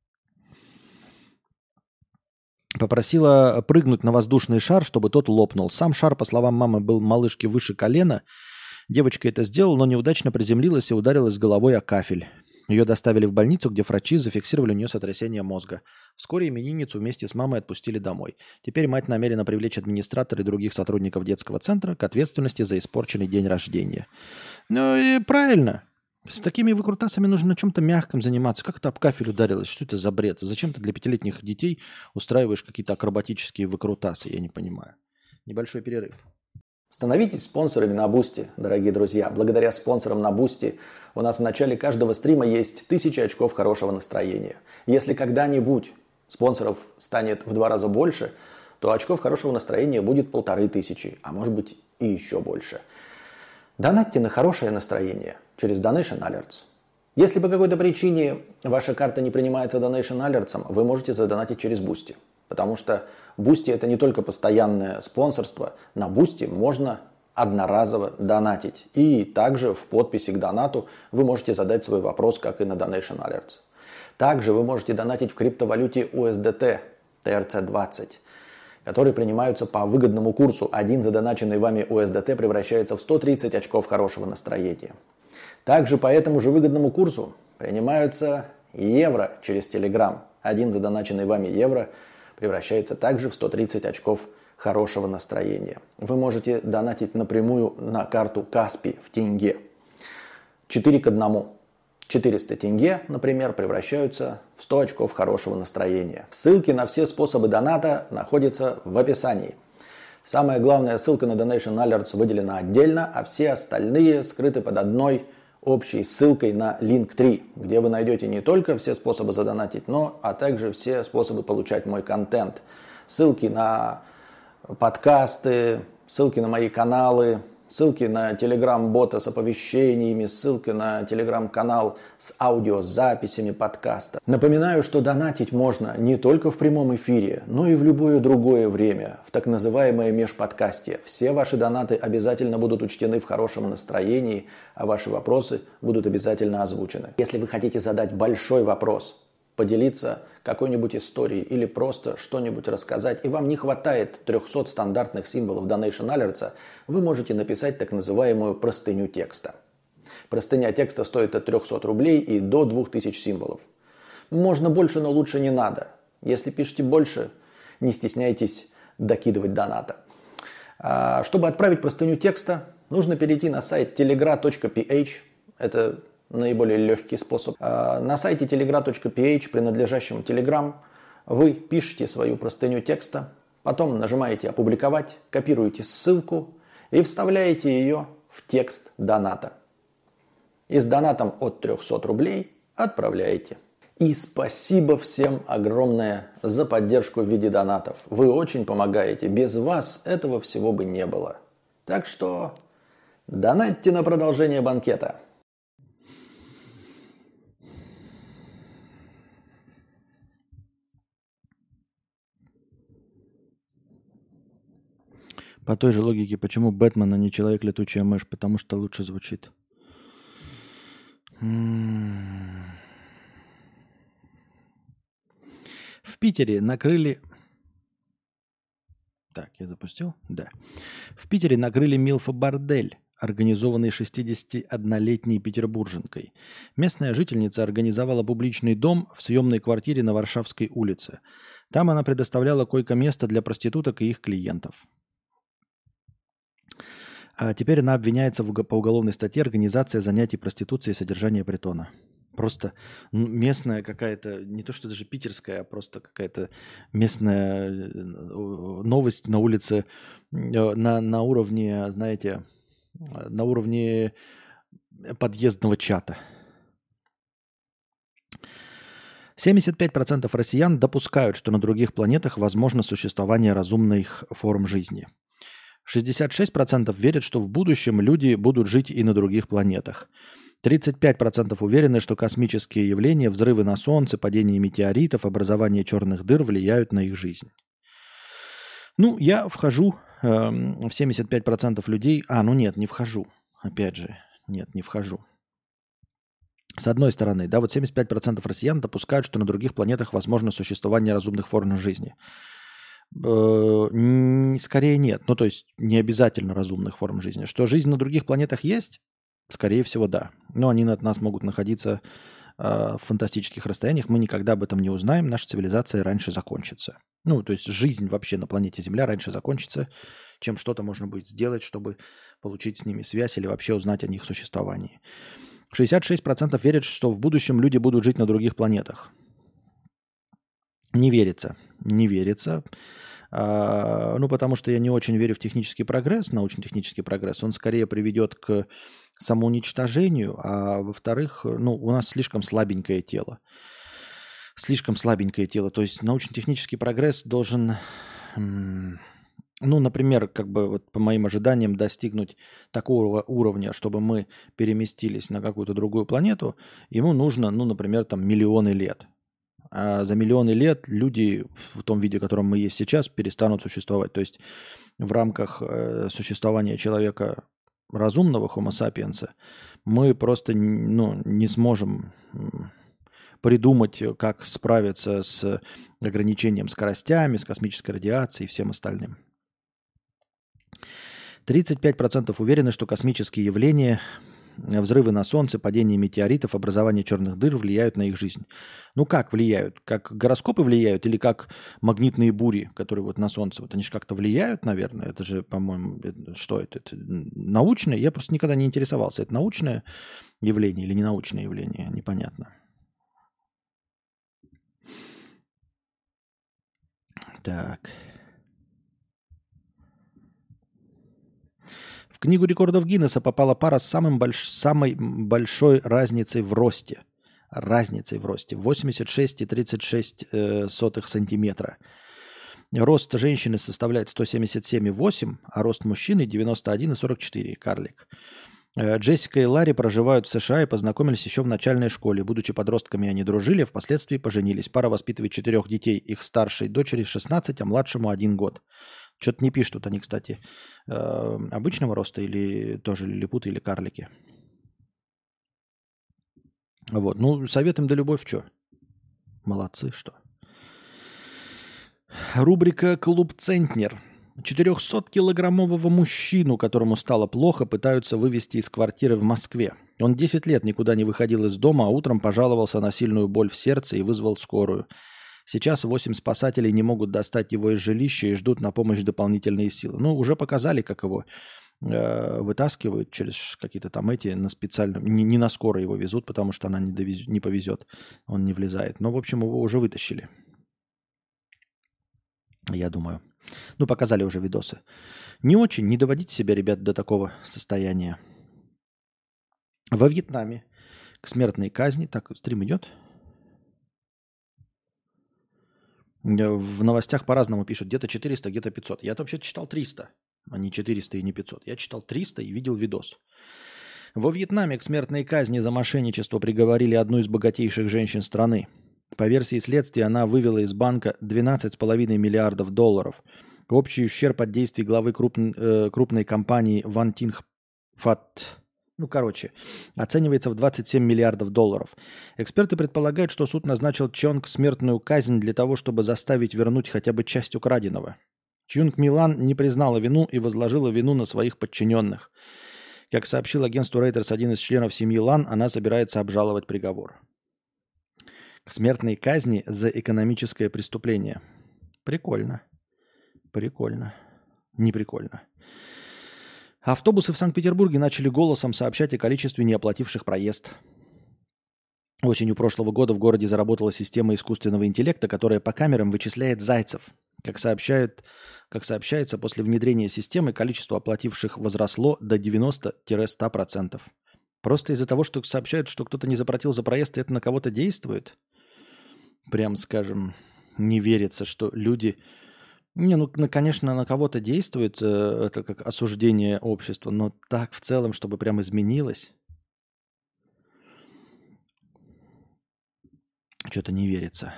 Попросила прыгнуть на воздушный шар, чтобы тот лопнул. Сам шар, по словам мамы, был малышке выше колена. Девочка это сделала, но неудачно приземлилась и ударилась головой о кафель. Ее доставили в больницу, где врачи зафиксировали у нее сотрясение мозга. Вскоре именинницу вместе с мамой отпустили домой. Теперь мать намерена привлечь администратора и других сотрудников детского центра к ответственности за испорченный день рождения. Ну и правильно. С такими выкрутасами нужно на чем-то мягком заниматься. Как это об кафель ударилось? Что это за бред? Зачем ты для пятилетних детей устраиваешь какие-то акробатические выкрутасы? Я не понимаю. Небольшой перерыв. Становитесь спонсорами на Бусти, дорогие друзья. Благодаря спонсорам на Бусти у нас в начале каждого стрима есть тысяча очков хорошего настроения. Если когда-нибудь спонсоров станет в два раза больше, то очков хорошего настроения будет полторы тысячи, а может быть и еще больше. Донатьте на хорошее настроение через Donation Alerts. Если по какой-то причине ваша карта не принимается Donation Alerts, вы можете задонатить через Бусти. Потому что Бусти это не только постоянное спонсорство. На Бусти можно одноразово донатить. И также в подписи к донату вы можете задать свой вопрос, как и на Donation Alerts. Также вы можете донатить в криптовалюте ю эс ди ти ти эр си двадцать, которые принимаются по выгодному курсу. Один задоначенный вами ю эс ди ти превращается в сто тридцать очков хорошего настроения. Также по этому же выгодному курсу принимаются евро через Telegram. Один задоначенный вами евро превращается также в сто тридцать очков хорошего настроения. Вы можете донатить напрямую на карту Каспи в тенге. четыре к одному. четыреста тенге, например, превращаются в сто очков хорошего настроения. Ссылки на все способы доната находятся в описании. Самая главная ссылка на Donation Alerts выделена отдельно, а все остальные скрыты под одной общей ссылкой на Linktree, где вы найдете не только все способы задонатить, но а также все способы получать мой контент. Ссылки на подкасты, ссылки на мои каналы, ссылки на телеграм-бота с оповещениями, ссылки на телеграм-канал с аудиозаписями подкаста. Напоминаю, что донатить можно не только в прямом эфире, но и в любое другое время, в так называемое межподкасте. Все ваши донаты обязательно будут учтены в хорошем настроении, а ваши вопросы будут обязательно озвучены. Если вы хотите задать большой вопрос, поделиться какой-нибудь историей или просто что-нибудь рассказать, и вам не хватает трехсот стандартных символов Donation Alerts, вы можете написать так называемую простыню текста. Простыня текста стоит от трехсот рублей и до двух тысяч символов. Можно больше, но лучше не надо. Если пишете больше, не стесняйтесь докидывать доната. А чтобы отправить простыню текста, нужно перейти на сайт telegra точка пи эйч. Это наиболее легкий способ. На сайте telegra точка пи эйч, принадлежащем Telegram, вы пишете свою простыню текста, потом нажимаете «Опубликовать», копируете ссылку и вставляете ее в текст доната. И с донатом от трехсот рублей отправляете. И спасибо всем огромное за поддержку в виде донатов. Вы очень помогаете. Без вас этого всего бы не было. Так что донатьте на продолжение банкета. По той же логике, почему Бэтмен, а не Человек-летучая мышь? Потому что лучше звучит. В Питере накрыли... Так, я запустил? Да. В Питере накрыли милфа-бордель, организованный шестидесятиоднолетней петербурженкой. Местная жительница организовала публичный дом в съемной квартире на Варшавской улице. Там она предоставляла койко-место для проституток и их клиентов. А теперь она обвиняется в, по уголовной статье «Организация занятий проституцией и содержание притона». Просто местная какая-то, не то что даже питерская, а просто какая-то местная новость на улице, на, на уровне, знаете, на уровне подъездного чата. семьдесят пять процентов россиян допускают, что на других планетах возможно существование разумных форм жизни. шестьдесят шесть процентов верят, что в будущем люди будут жить и на других планетах. тридцать пять процентов уверены, что космические явления, взрывы на Солнце, падение метеоритов, образование черных дыр влияют на их жизнь. Ну, я вхожу э, в семьдесят пять процентов людей. А, ну нет, не вхожу. Опять же, нет, не вхожу. С одной стороны, да, вот семьдесят пять процентов россиян допускают, что на других планетах возможно существование разумных форм жизни. Э, скорее нет. Ну, то есть не обязательно разумных форм жизни. Что жизнь на других планетах есть? Скорее всего, да. Но они от нас могут находиться э, в фантастических расстояниях. Мы никогда об этом не узнаем. Наша цивилизация раньше закончится. Ну, то есть жизнь вообще на планете Земля раньше закончится, чем что-то можно будет сделать, чтобы получить с ними связь или вообще узнать о них существовании. шестьдесят шесть процентов верят, что в будущем люди будут жить на других планетах. Не верится. Не верится. А, ну, потому что я не очень верю в технический прогресс, научно-технический прогресс. Он скорее приведет к самоуничтожению, а во-вторых, ну, у нас слишком слабенькое тело. Слишком слабенькое тело. То есть научно-технический прогресс должен, ну, например, как бы вот по моим ожиданиям достигнуть такого уровня, чтобы мы переместились на какую-то другую планету, ему нужно, ну, например, там миллионы лет. А за миллионы лет люди в том виде, в котором мы есть сейчас, перестанут существовать. То есть в рамках э, существования человека разумного, Homo sapiens, мы просто ну, не сможем придумать, как справиться с ограничением скоростями, с космической радиацией и всем остальным. тридцать пять процентов уверены, что космические явления, взрывы на Солнце, падение метеоритов, образование черных дыр влияют на их жизнь. Ну как влияют? Как гороскопы влияют или как магнитные бури, которые вот на Солнце? Вот они же как-то влияют, наверное. Это же, по-моему, что это? Это научное? Я просто никогда не интересовался. Это научное явление или не научное явление? Непонятно. Так. В книгу рекордов Гиннесса попала пара с самым больш... самой большой разницей в росте. Разницей в росте. восемьдесят шесть и тридцать шесть э, сотых сантиметра. Рост женщины составляет сто семьдесят семь и восемь, а рост мужчины девяносто один и сорок четыре. Карлик. Э, Джессика и Ларри проживают в США и познакомились еще в начальной школе. Будучи подростками, они дружили, а впоследствии поженились. Пара воспитывает четырех детей. Их старшей дочери шестнадцать, а младшему один год. Что-то не пишут они, кстати, э, обычного роста или тоже лилипуты или карлики. Вот. Ну, совет им да любовь, что? Молодцы, что? Рубрика «Клуб Центнер». четырехсоткилограммового мужчину, которому стало плохо, пытаются вывести из квартиры в Москве. Он десять лет никуда не выходил из дома, а утром пожаловался на сильную боль в сердце и вызвал скорую. Сейчас восемь спасателей не могут достать его из жилища и ждут на помощь дополнительные силы. Ну, уже показали, как его э, вытаскивают через какие-то там эти, на специальном, не, не на скорой его везут, потому что она не, довез, не повезет, он не влезает. Но, в общем, его уже вытащили. Я думаю. Ну, показали уже видосы. Не очень, не доводите себя, ребят, до такого состояния. Во Вьетнаме к смертной казни... Так, стрим идет? В новостях по-разному пишут. Где-то четыреста, где-то пятьсот. Я вообще читал триста, а не четыреста и не пятьсот. Я читал триста и видел видос. Во Вьетнаме к смертной казни за мошенничество приговорили одну из богатейших женщин страны. По версии следствия, она вывела из банка двенадцать целых пять десятых миллиардов долларов. Общий ущерб от действий главы крупн, э, крупной компании Ван Тинг Фат... Ну, короче, оценивается в двадцать семь миллиардов долларов. Эксперты предполагают, что суд назначил Чонг смертную казнь для того, чтобы заставить вернуть хотя бы часть украденного. Чунг Милан не признала вину и возложила вину на своих подчиненных. Как сообщил агентству Reuters один из членов семьи Лан, она собирается обжаловать приговор. К смертной казни за экономическое преступление. Прикольно. Прикольно. Не прикольно. Автобусы в Санкт-Петербурге начали голосом сообщать о количестве неоплативших проезд. Осенью прошлого года в городе заработала система искусственного интеллекта, которая по камерам вычисляет зайцев. Как, сообщают, как сообщается, после внедрения системы количество оплативших возросло до девяноста-ста процентов. Просто из-за того, что сообщают, что кто-то не заплатил за проезд, и это на кого-то действует. Прям, скажем, не верится, что люди... Не, ну, конечно, на кого-то действует э, это как осуждение общества, но так в целом, чтобы прям изменилось. что-то не верится.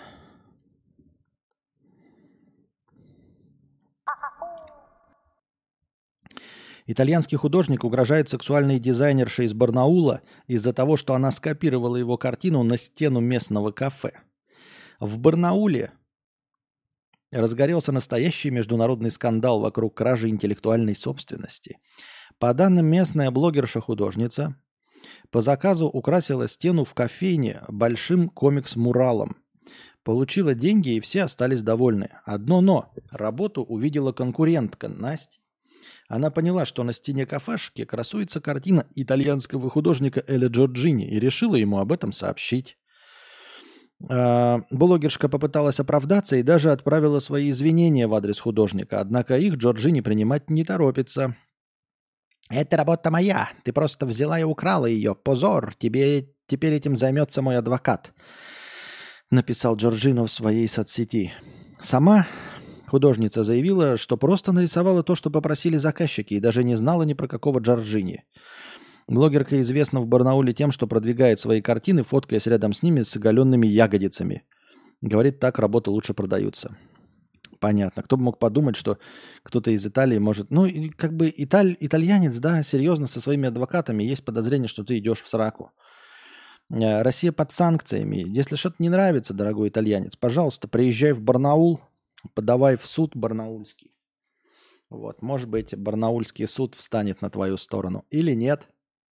Итальянский художник угрожает сексуальной дизайнерше из Барнаула из-за того, что она скопировала его картину на стену местного кафе. В Барнауле разгорелся настоящий международный скандал вокруг кражи интеллектуальной собственности. По данным, местная блогерша-художница по заказу украсила стену в кофейне большим комикс-муралом. Получила деньги, и все остались довольны. Одно но. Работу увидела конкурентка Настя. Она поняла, что на стене кафешки красуется картина итальянского художника Эля Джорджини и решила ему об этом сообщить. А, блогершка попыталась оправдаться и даже отправила свои извинения в адрес художника, однако их Джорджини принимать не торопится. «Это работа моя. Ты просто взяла и украла ее. Позор. Тебе теперь этим займется мой адвокат», написал Джорджино в своей соцсети. Сама художница заявила, что просто нарисовала то, что попросили заказчики, и даже не знала ни про какого Джорджини. Блогерка известна в Барнауле тем, что продвигает свои картины, фоткаясь рядом с ними с оголенными ягодицами. Говорит, так работы лучше продаются. Понятно. Кто бы мог подумать, что кто-то из Италии может... Ну, как бы италь... итальянец, да, серьезно, со своими адвокатами. Есть подозрение, что ты идешь в сраку. Россия под санкциями. Если что-то не нравится, дорогой итальянец, пожалуйста, приезжай в Барнаул, подавай в суд барнаульский. Вот, может быть, барнаульский суд встанет на твою сторону. Или нет.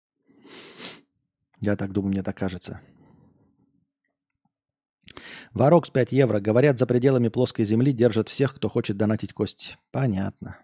Я так думаю, мне так кажется. Варокс пять евро. Говорят, за пределами плоской земли держат всех, кто хочет донатить кости. Понятно.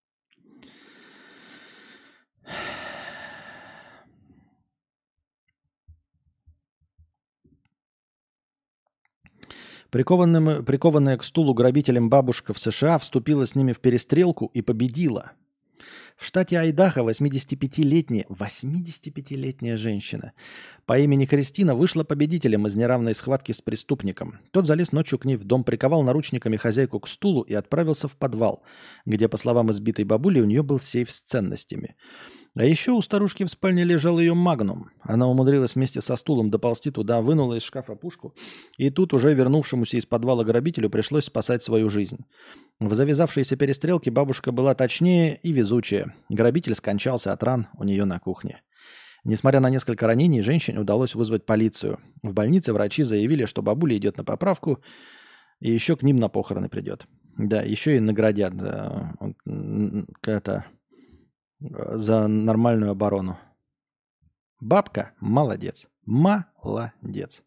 Прикованным, прикованная к стулу грабителем бабушка в США вступила с ними в перестрелку и победила. В штате Айдахо восьмидесятипятилетняя, восьмидесятипятилетняя женщина по имени Кристина вышла победителем из неравной схватки с преступником. Тот залез ночью к ней в дом, приковал наручниками хозяйку к стулу и отправился в подвал, где, по словам избитой бабули, у нее был сейф с ценностями. А еще у старушки в спальне лежал ее магнум. Она умудрилась вместе со стулом доползти туда, вынула из шкафа пушку, и тут уже вернувшемуся из подвала грабителю пришлось спасать свою жизнь. В завязавшейся перестрелке бабушка была точнее и везучая. Грабитель скончался от ран у нее на кухне. Несмотря на несколько ранений, женщине удалось вызвать полицию. В больнице врачи заявили, что бабуля идет на поправку, и еще к ним на похороны придет. Да, еще и наградят за, это, за нормальную оборону. Бабка молодец. Молодец.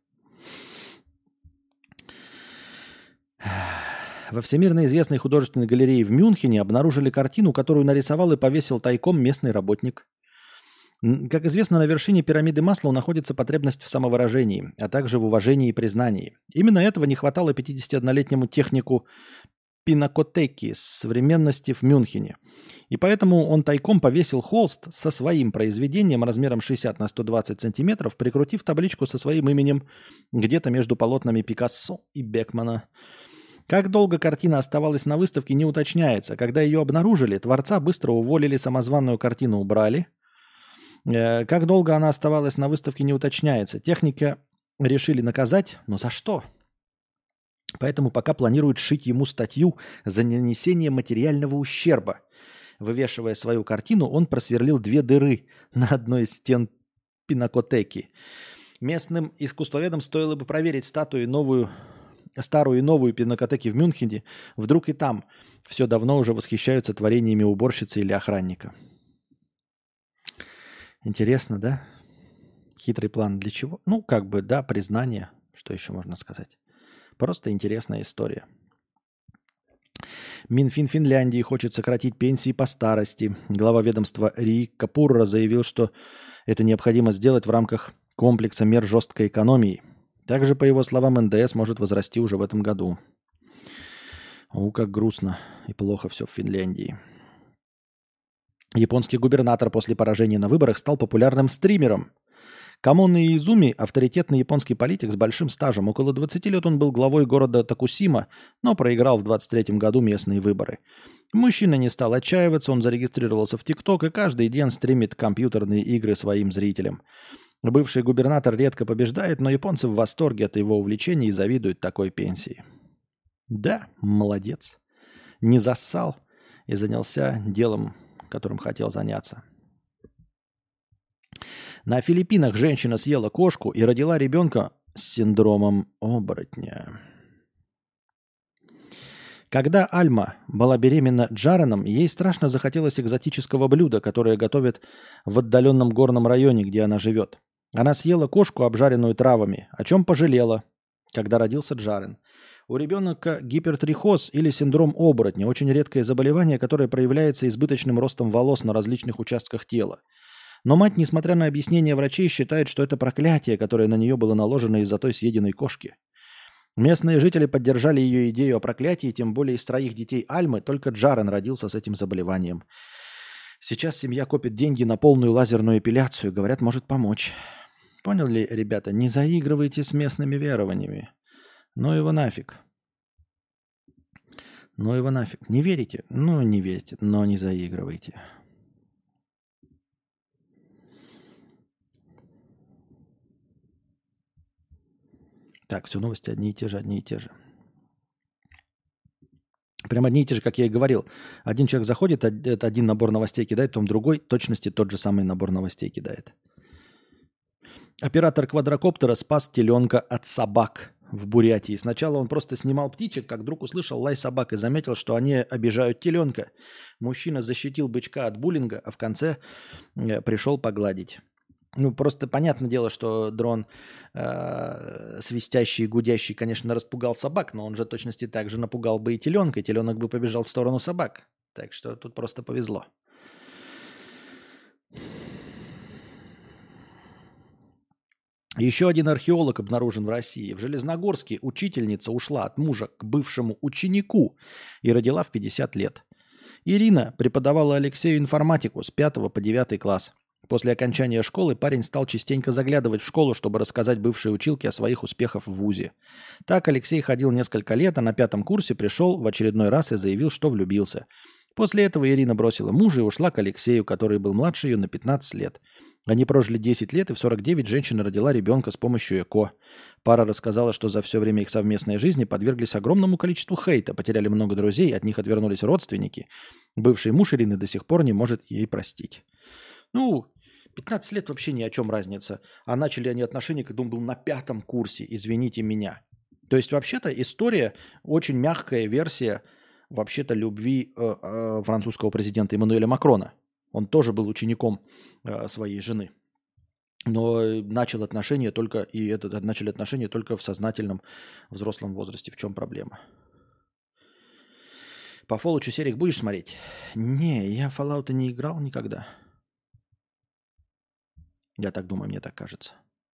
Во всемирно известной художественной галерее в Мюнхене обнаружили картину, которую нарисовал и повесил тайком местный работник. Как известно, на вершине пирамиды Маслоу находится потребность в самовыражении, а также в уважении и признании. Именно этого не хватало пятидесятиоднолетнему технику Пинакотеки с современности в Мюнхене. И поэтому он тайком повесил холст со своим произведением размером шестьдесят на сто двадцать сантиметров, прикрутив табличку со своим именем где-то между полотнами Пикассо и Бекмана. Как долго картина оставалась на выставке, не уточняется. Когда ее обнаружили, творца быстро уволили, самозванную картину убрали. Как долго она оставалась на выставке, не уточняется. Техника решили наказать, но за что? Поэтому пока планируют сшить ему статью за нанесение материального ущерба. Вывешивая свою картину, он просверлил две дыры на одной из стен Пинакотеки. Местным искусствоведам стоило бы проверить статую новую, старую и новую Пинакотеки в Мюнхене. Вдруг и там все давно уже восхищаются творениями уборщицы или охранника. Интересно, да? Хитрый план для чего? Ну, как бы, да, признание. Что еще можно сказать? Просто интересная история. Минфин Финляндии хочет сократить пенсии по старости. Глава ведомства Риикка Пурра заявил, что это необходимо сделать в рамках комплекса мер жесткой экономии. Также, по его словам, эн дэ эс может возрасти уже в этом году. О, как грустно и плохо все в Финляндии. Японский губернатор после поражения на выборах стал популярным стримером. Камоно Изуми – авторитетный японский политик с большим стажем. Около двадцати лет он был главой города Токусима, но проиграл в двадцать третьем году местные выборы. Мужчина не стал отчаиваться, он зарегистрировался в ТикТок и каждый день стримит компьютерные игры своим зрителям. Бывший губернатор редко побеждает, но японцы в восторге от его увлечения и завидуют такой пенсии. Да, молодец. Не зассал и занялся делом, которым хотел заняться. На Филиппинах женщина съела кошку и родила ребенка с синдромом оборотня. Когда Альма была беременна Джареном, ей страшно захотелось экзотического блюда, которое готовят в отдаленном горном районе, где она живет. Она съела кошку, обжаренную травами, о чем пожалела, когда родился Джарен. У ребенка гипертрихоз или синдром оборотня – очень редкое заболевание, которое проявляется избыточным ростом волос на различных участках тела. Но мать, несмотря на объяснения врачей, считает, что это проклятие, которое на нее было наложено из-за той съеденной кошки. Местные жители поддержали ее идею о проклятии, тем более из троих детей Альмы только Джарен родился с этим заболеванием. Сейчас семья копит деньги на полную лазерную эпиляцию, говорят, может помочь. Поняли, ребята, не заигрывайте с местными верованиями. Ну его нафиг. Ну его нафиг. Не верите? Ну не верите, но не заигрывайте. Так, все новости одни и те же, одни и те же. Прям одни и те же, как я и говорил. Один человек заходит, это один набор новостей кидает, потом другой, точности тот же самый набор новостей кидает. Оператор квадрокоптера спас теленка от собак в Бурятии. Сначала он просто снимал птичек, как вдруг услышал лай собак и заметил, что они обижают теленка. Мужчина защитил бычка от буллинга, а в конце пришел погладить. Ну, просто понятное дело, что дрон э, свистящий, гудящий, конечно, распугал собак, но он же точности так же напугал бы и теленка, и теленок бы побежал в сторону собак. Так что тут просто повезло. Еще один археолог обнаружен в России. В Железногорске учительница ушла от мужа к бывшему ученику и родила в пятьдесят лет. Ирина преподавала Алексею информатику с пятого по девятый класс. После окончания школы парень стал частенько заглядывать в школу, чтобы рассказать бывшей училке о своих успехах в вузе. Так Алексей ходил несколько лет, а на пятом курсе пришел в очередной раз и заявил, что влюбился. После этого Ирина бросила мужа и ушла к Алексею, который был младше ее на пятнадцать лет. Они прожили десять лет, и в сорок девять женщина родила ребенка с помощью ЭКО. Пара рассказала, что за все время их совместной жизни подверглись огромному количеству хейта, потеряли много друзей, от них отвернулись родственники. Бывший муж Ирины до сих пор не может ей простить. Ну, пятнадцать лет вообще ни о чем разница. А начали они отношения, когда он был на пятом курсе, извините меня. То есть вообще-то история, очень мягкая версия вообще-то любви э, э, французского президента Эммануэля Макрона. Он тоже был учеником э, своей жены. Но начал отношения только, и это, начали отношения только в сознательном взрослом возрасте. В чем проблема? По Fallout серик будешь смотреть? Не, я в Fallout не играл никогда. Я так думаю, мне так кажется.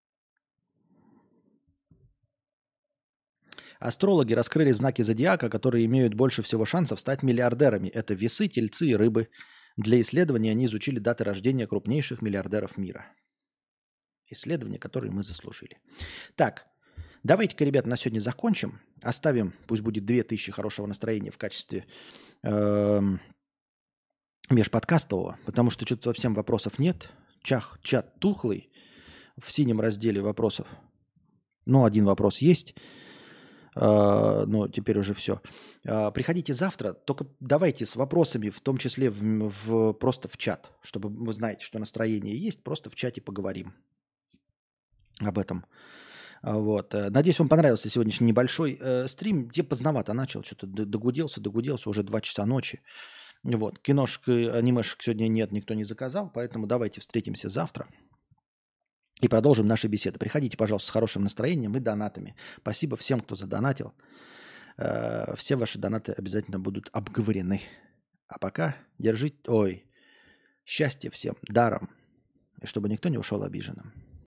Астрологи раскрыли знаки зодиака, которые имеют больше всего шансов стать миллиардерами. Это весы, тельцы и рыбы. Для исследования они изучили даты рождения крупнейших миллиардеров мира. Исследования, которые мы заслужили. Так, давайте-ка, ребят, на сегодня закончим. Оставим, пусть будет две тысячи хорошего настроения в качестве э, межподкастового, потому что что-то совсем вопросов нет. Чах, чат тухлый в синем разделе вопросов. Ну, один вопрос есть, э, но теперь уже все. Э, приходите завтра, только давайте с вопросами, в том числе в, в, просто в чат, чтобы вы знаете, что настроение есть, просто в чате поговорим об этом. Вот. Надеюсь, вам понравился сегодняшний небольшой э, стрим. Где поздновато начал, что-то догуделся, догуделся, уже два часа ночи. Вот. Киношек, анимешек сегодня нет, никто не заказал, поэтому давайте встретимся завтра и продолжим наши беседы. Приходите, пожалуйста, с хорошим настроением и донатами. Спасибо всем, кто задонатил. Э, все ваши донаты обязательно будут обговорены. А пока держите, ой, счастья всем даром, и чтобы никто не ушел обиженным.